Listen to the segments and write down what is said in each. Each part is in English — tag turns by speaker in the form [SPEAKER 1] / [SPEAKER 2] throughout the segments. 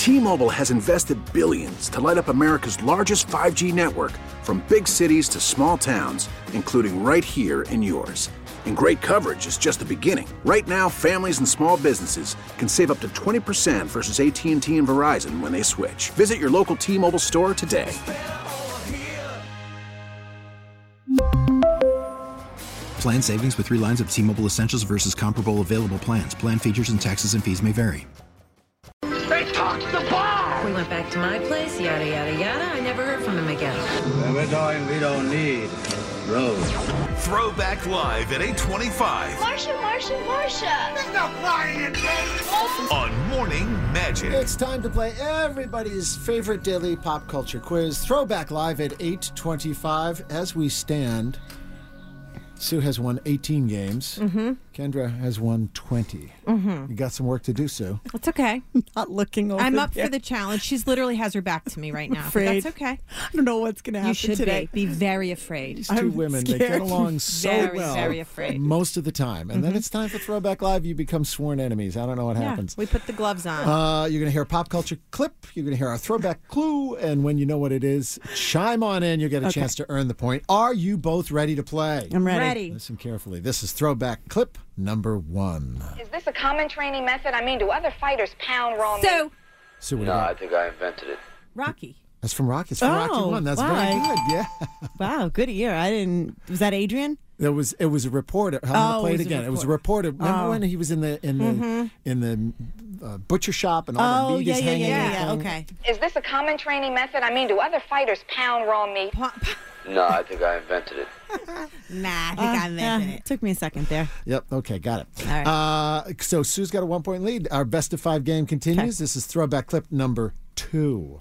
[SPEAKER 1] T-Mobile has invested billions to light up America's largest 5G network, from big cities to small towns, including right here in yours. And great coverage is just the beginning. Right now, families and small businesses can save up to 20% versus AT&T and Verizon when they switch. Visit your local T-Mobile store today.
[SPEAKER 2] Plan savings with 3 lines of T-Mobile Essentials versus comparable available plans. Plan features and taxes and fees may vary.
[SPEAKER 3] They talked the bar!
[SPEAKER 4] We went back to my place, yada, yada, yada. I never heard from him again.
[SPEAKER 5] Where we're going, we don't need roads.
[SPEAKER 6] Throwback Live at 8:25.
[SPEAKER 3] Marsha! There's no flying in space!
[SPEAKER 6] On Morning Magic.
[SPEAKER 7] It's time to play everybody's favorite daily pop culture quiz. Throwback Live at 8:25. As we stand, Sue has won 18 games.
[SPEAKER 8] Mm-hmm.
[SPEAKER 7] Kendra has won 20. Mm-hmm. You got some work to do, Sue.
[SPEAKER 8] It's okay.
[SPEAKER 9] Not looking over
[SPEAKER 8] I'm up
[SPEAKER 9] there.
[SPEAKER 8] for the challenge. She's literally has her back to me right now. But that's okay.
[SPEAKER 9] I don't know what's going to happen
[SPEAKER 8] You should
[SPEAKER 9] today.
[SPEAKER 8] be very afraid.
[SPEAKER 7] These two women, they get along so well.
[SPEAKER 8] Very afraid.
[SPEAKER 7] Most of the time. And then it's time for Throwback Live. You become sworn enemies. I don't know what happens.
[SPEAKER 8] We put the gloves on.
[SPEAKER 7] You're going to hear a pop culture clip. You're going to hear our throwback clue. And when you know what it is, chime on in. You'll get a chance to earn the point. Are you both ready to play?
[SPEAKER 9] I'm ready.
[SPEAKER 7] Listen carefully. This is Throwback Clip number 1.
[SPEAKER 10] Is this a common training method? I mean, do other fighters pound raw meat?
[SPEAKER 7] So what
[SPEAKER 5] No,
[SPEAKER 7] do you
[SPEAKER 5] I
[SPEAKER 7] got?
[SPEAKER 5] think I invented it.
[SPEAKER 8] Rocky.
[SPEAKER 7] That's from Rocky. It's from Rocky 1. That's very good. Yeah.
[SPEAKER 9] Wow, good ear. I didn't. Was that Adrian?
[SPEAKER 7] It was a reporter. I'm going to play it again. It was a reporter. Remember when he was in the butcher shop and all the meat is hanging?
[SPEAKER 9] Yeah. Okay.
[SPEAKER 10] Is this a common training method? I mean, do other fighters pound raw meat?
[SPEAKER 5] No, I think I invented it.
[SPEAKER 8] Nah, I think I invented it.
[SPEAKER 9] Took me a second there.
[SPEAKER 7] Yep. Okay. Got it.
[SPEAKER 8] All right.
[SPEAKER 7] So Sue's got a 1-point lead. Our best of 5 game continues. This is Throwback Clip number 2.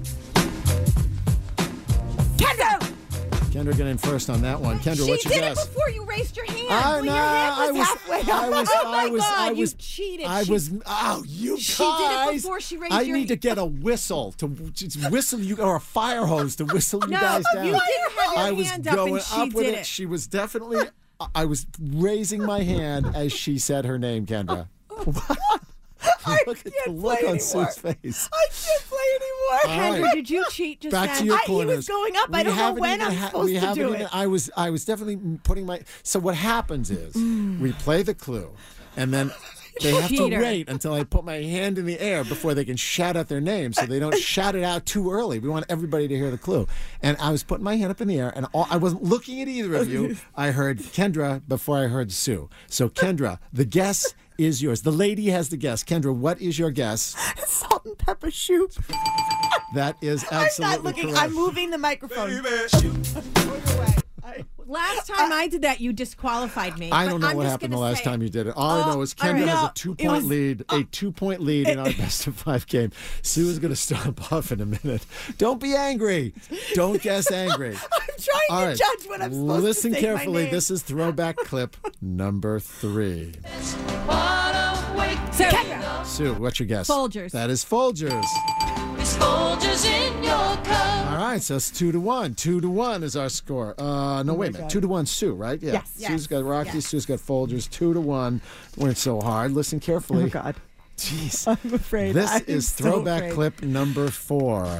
[SPEAKER 7] Kendra got in first on that one. Kendra, what's your
[SPEAKER 8] She did
[SPEAKER 7] guess?
[SPEAKER 8] it before you raised your hand.
[SPEAKER 7] Your hand was
[SPEAKER 8] halfway up.
[SPEAKER 9] You cheated.
[SPEAKER 7] You
[SPEAKER 8] She
[SPEAKER 7] guys.
[SPEAKER 8] did it before she raised
[SPEAKER 7] I
[SPEAKER 8] your
[SPEAKER 7] need to get a whistle to just whistle you, or a fire hose to whistle you guys down.
[SPEAKER 8] you didn't have your
[SPEAKER 7] I was
[SPEAKER 8] hand up
[SPEAKER 7] going
[SPEAKER 8] and she
[SPEAKER 7] up with
[SPEAKER 8] did
[SPEAKER 7] it.
[SPEAKER 8] it.
[SPEAKER 7] She was definitely. I was raising my hand as she said her name, Kendra. Look at the look on Sue's face.
[SPEAKER 9] I can't play anymore.
[SPEAKER 7] All
[SPEAKER 8] Kendra,
[SPEAKER 7] right.
[SPEAKER 8] did you cheat just
[SPEAKER 7] Back
[SPEAKER 8] then?
[SPEAKER 7] to your
[SPEAKER 9] He
[SPEAKER 7] corners.
[SPEAKER 9] was going up. I don't know when I'm supposed to do it.
[SPEAKER 7] I was definitely putting my. So what happens is we play the clue, and then they have to
[SPEAKER 8] Cheater.
[SPEAKER 7] wait until I put my hand in the air before they can shout out their name, so they don't shout it out too early. We want everybody to hear the clue. And I was putting my hand up in the air, and I wasn't looking at either of you. I heard Kendra before I heard Sue. So Kendra, the guess is yours. The lady has the guess. Kendra, what is your guess?
[SPEAKER 9] Salt and pepper soup.
[SPEAKER 7] That is
[SPEAKER 9] I'm
[SPEAKER 7] absolutely
[SPEAKER 9] not looking.
[SPEAKER 7] correct.
[SPEAKER 9] I'm moving the microphone.
[SPEAKER 8] Last time I did that, you disqualified me.
[SPEAKER 7] I don't know
[SPEAKER 8] I'm
[SPEAKER 7] what
[SPEAKER 8] just
[SPEAKER 7] happened the
[SPEAKER 8] gonna
[SPEAKER 7] last
[SPEAKER 8] say
[SPEAKER 7] time you did it. All I know is Kendra
[SPEAKER 9] right.
[SPEAKER 7] has
[SPEAKER 9] No,
[SPEAKER 7] a 2-point lead, a 2-point lead in our best of 5 game. Sue is going to stomp off in a minute. Don't be angry. Don't guess angry.
[SPEAKER 9] I'm trying
[SPEAKER 7] All
[SPEAKER 9] to
[SPEAKER 7] right.
[SPEAKER 9] judge what I'm supposed
[SPEAKER 7] Listen
[SPEAKER 9] to say.
[SPEAKER 7] carefully.
[SPEAKER 9] My name.
[SPEAKER 7] This is Throwback Clip number 3.
[SPEAKER 8] So, Kendra.
[SPEAKER 7] Sue, what's your guess?
[SPEAKER 8] Folgers.
[SPEAKER 7] That is Folgers. All right, so it's 2-1. 2-1 is our score. No, wait a minute. 2-1, Sue, right? Yeah.
[SPEAKER 9] Yes.
[SPEAKER 7] Sue's got Rocky. Sue's got Folgers. 2-1. Weren't so hard. Listen carefully.
[SPEAKER 9] Oh God.
[SPEAKER 7] Jeez.
[SPEAKER 9] I'm afraid.
[SPEAKER 7] This
[SPEAKER 9] I'm
[SPEAKER 7] is
[SPEAKER 9] so
[SPEAKER 7] Throwback
[SPEAKER 9] afraid.
[SPEAKER 7] Clip number 4.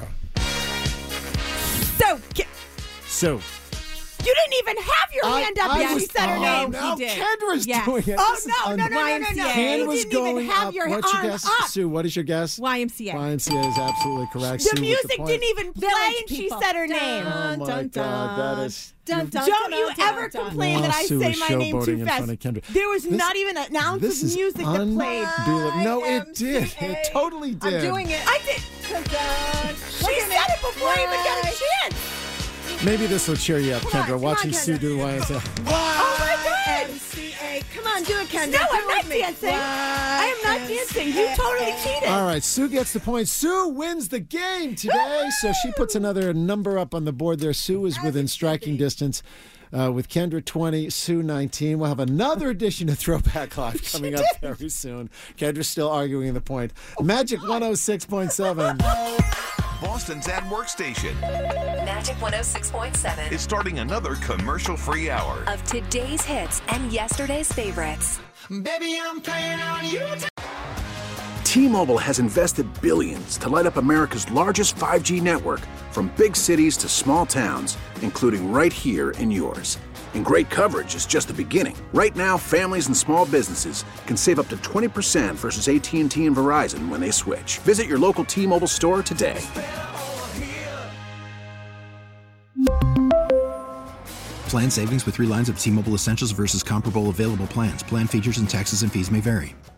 [SPEAKER 8] So,
[SPEAKER 7] Sue.
[SPEAKER 9] You didn't even have your hand up when she said her name.
[SPEAKER 7] Now
[SPEAKER 8] He did.
[SPEAKER 7] Kendra's
[SPEAKER 8] Yes.
[SPEAKER 7] doing it.
[SPEAKER 9] Oh,
[SPEAKER 7] This is
[SPEAKER 9] no.
[SPEAKER 8] YMCA.
[SPEAKER 7] Ken was
[SPEAKER 9] You didn't even
[SPEAKER 7] going
[SPEAKER 9] have
[SPEAKER 7] up.
[SPEAKER 9] your
[SPEAKER 7] What's your
[SPEAKER 9] arm
[SPEAKER 7] guess?
[SPEAKER 9] up.
[SPEAKER 7] Sue, what is your guess?
[SPEAKER 8] YMCA.
[SPEAKER 7] YMCA is absolutely correct.
[SPEAKER 9] The
[SPEAKER 7] Sue with
[SPEAKER 9] music
[SPEAKER 7] point.
[SPEAKER 9] didn't even play and she
[SPEAKER 8] people.
[SPEAKER 9] said her name.
[SPEAKER 7] Oh, my God. That is...
[SPEAKER 8] Dun, dun,
[SPEAKER 9] Don't
[SPEAKER 8] dun,
[SPEAKER 9] you
[SPEAKER 8] dun,
[SPEAKER 9] ever
[SPEAKER 8] dun,
[SPEAKER 9] complain
[SPEAKER 7] dun.
[SPEAKER 9] that I
[SPEAKER 7] Sue
[SPEAKER 9] say
[SPEAKER 7] is
[SPEAKER 9] my name
[SPEAKER 7] showboating
[SPEAKER 9] too
[SPEAKER 7] in
[SPEAKER 9] fast.
[SPEAKER 7] front of Kendra.
[SPEAKER 9] There was
[SPEAKER 7] This-
[SPEAKER 9] not even an ounce
[SPEAKER 7] This
[SPEAKER 9] of
[SPEAKER 7] is
[SPEAKER 9] music that played.
[SPEAKER 7] unbelievable. No, it did. It totally did.
[SPEAKER 8] I'm doing it.
[SPEAKER 9] I did. She said it before I even got a chance.
[SPEAKER 7] Maybe this will cheer you up, Kendra,
[SPEAKER 8] come
[SPEAKER 7] watching
[SPEAKER 8] on,
[SPEAKER 7] Sue do the YMCA.
[SPEAKER 9] Oh my God.
[SPEAKER 8] YMCA. Come on, do it, Kendra.
[SPEAKER 9] No,
[SPEAKER 8] Do
[SPEAKER 9] I'm
[SPEAKER 8] it
[SPEAKER 9] not
[SPEAKER 8] with me.
[SPEAKER 9] dancing. I am not dancing. You totally cheated.
[SPEAKER 7] All right, Sue gets the point. Sue wins the game today, so she puts another number up on the board there. Sue is within striking distance with Kendra 20, Sue 19. We'll have another edition of Throwback Live coming up very soon. Kendra's still arguing the point. Magic 106.7.
[SPEAKER 6] Boston's ad workstation
[SPEAKER 11] Magic 106.7
[SPEAKER 6] is starting another commercial-free hour.
[SPEAKER 11] of today's hits and yesterday's favorites.
[SPEAKER 3] Baby, I'm playing on you.
[SPEAKER 1] T-Mobile has invested billions to light up America's largest 5G network, from big cities to small towns, including right here in yours. And great coverage is just the beginning. Right now, families and small businesses can save up to 20% versus AT&T and Verizon when they switch. Visit your local T-Mobile store today.
[SPEAKER 2] Plan savings with 3 lines of T-Mobile Essentials versus comparable available plans. Plan features and taxes and fees may vary.